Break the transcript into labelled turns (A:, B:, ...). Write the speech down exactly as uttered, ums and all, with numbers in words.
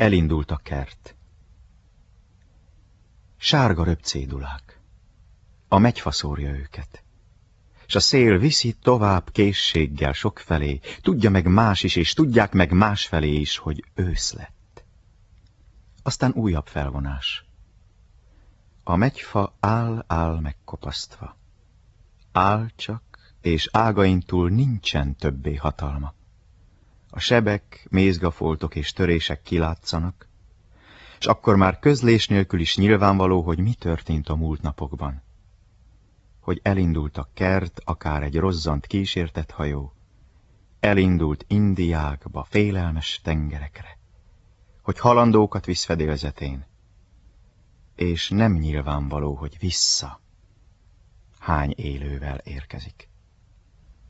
A: Elindult a kert. Sárga röpcédulák. A megyfa szórja őket. S a szél viszi tovább készséggel sokfelé, tudja meg más is, és tudják meg másfelé is, hogy ősz lett. Aztán újabb felvonás. A megyfa áll-áll megkopasztva. Áll csak, és ágain túl nincsen többé hatalma. A sebek, mézgafoltok és törések kilátszanak, és akkor már közlés nélkül is nyilvánvaló, hogy mi történt a múlt napokban. Hogy elindult a kert, akár egy rozzant kísértett hajó, elindult Indiákba, félelmes tengerekre, hogy halandókat visz fedélzetén, és nem nyilvánvaló, hogy vissza hány élővel érkezik.